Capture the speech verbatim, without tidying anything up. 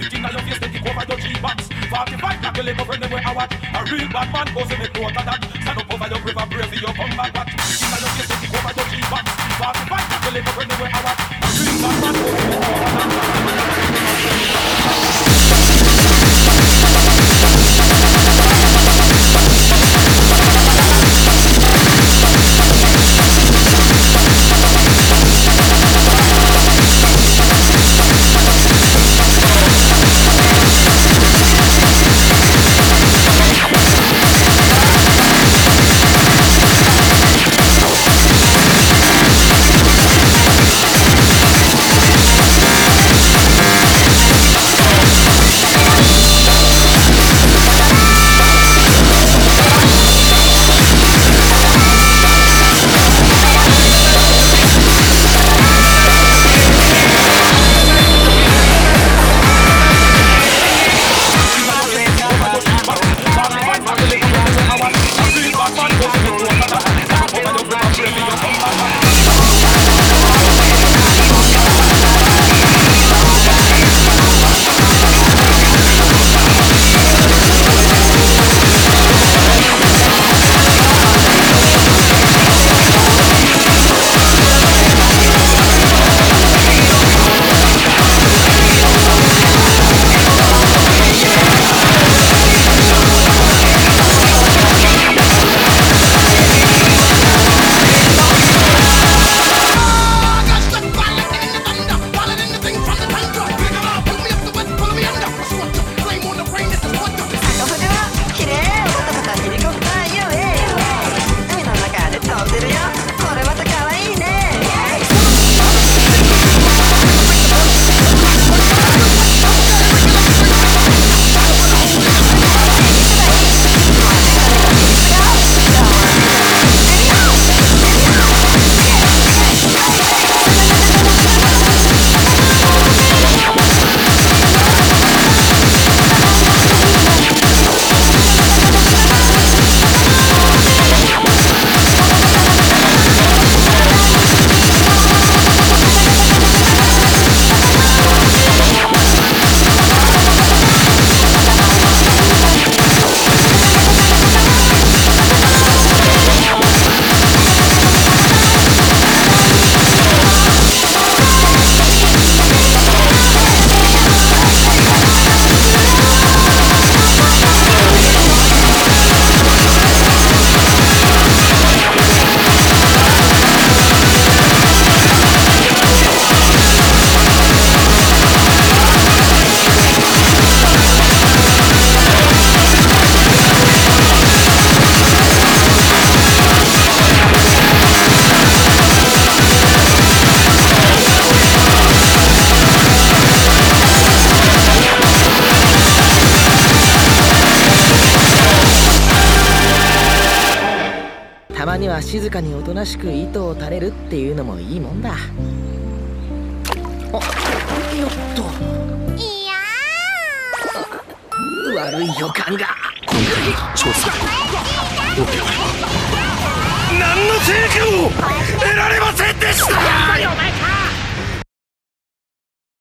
it in your face, take it over your G-box. Forty-five, black, you live over them where I watch. A real bad man goes in the throat of that. Stand up over your river, brave, you come back, watch. It in your face, take it over your G-box. Forty-five, black, you live over them where I watch. A real bad man goes in the throat of that. たまには静かにおとなしく糸を垂れるっていうのもいいもんだ。あ、よっと。 いやー悪い予感が。 調査オケは何の成果も得られませんでした。